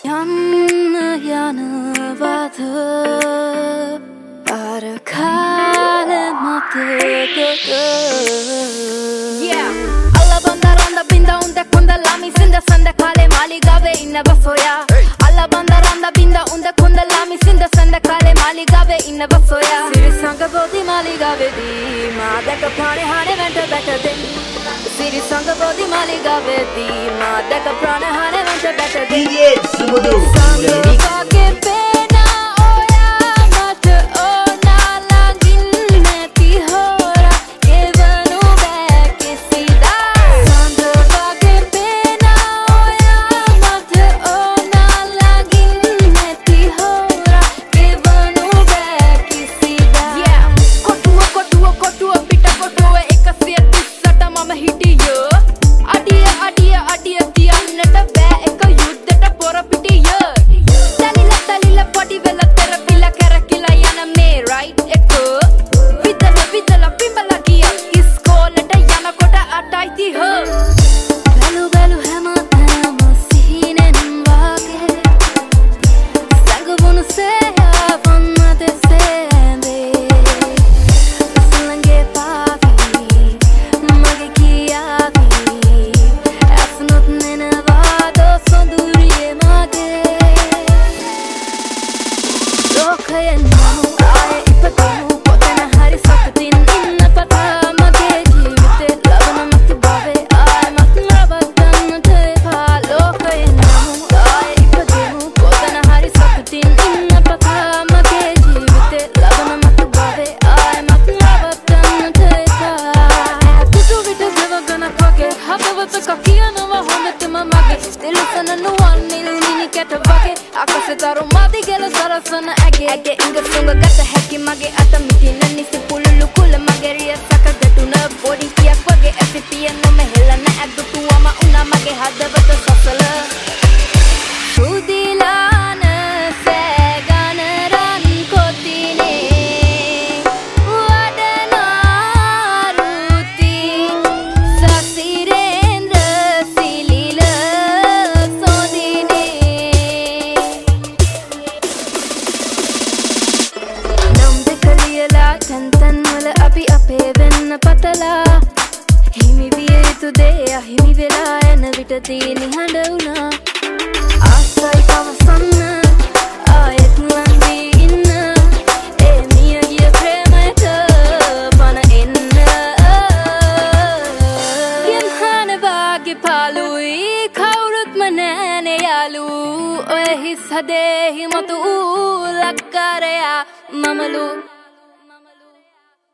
යනවද අර කාලෙ මතකද අල්ලබන්දරන්ද බින්ද උන්ද කුන්දලාමි සින්ද සඳ කාලේ මාලිගාවේ ඉන්නව සොයා අල්ලබන්දරන්ද බින්ද උන්ද කුන්දලාමි සින්ද සඳ කාලේ මාලිගාවේ ඉන්නව සොයා සිරිසංග බෝධි මාලිගාවේදී මා දැක ප්‍රාණේ හානේ වෙන්ට බැටදෙන් සිරිසංග බෝධි මාලිගාවේදී මා දැක ප්‍රාණේ හානේ වෙන්ට බැටදෙන් Sumudu Taruh mati gelo sarasana age inga sunga gata hekki mage ata mitina nisi pululu kula mage riya saka gatuna body kiyak wage asipiya no me helana adutu ama una mage hadawata sasala sudilana segana ran kotine wadana ruti sasirendra silila sodine තැන් වල අපි අපේ වෙන්න පතලා හිමි විය යුතු දේ අහිමි වෙලා යන විටදී නිහඬ වුණා ආසයි පවසන්න ආයෙත් ලංවී ඉන්න ඒ මිය ගිය ප්‍රේමයට පණ එන්න ගෙම්හන වාගේ පාලුයි කවුරුත්ම නෑනේ යාලු ඔය හිස් හදේ හිමතු ලක්කාරයා මමලු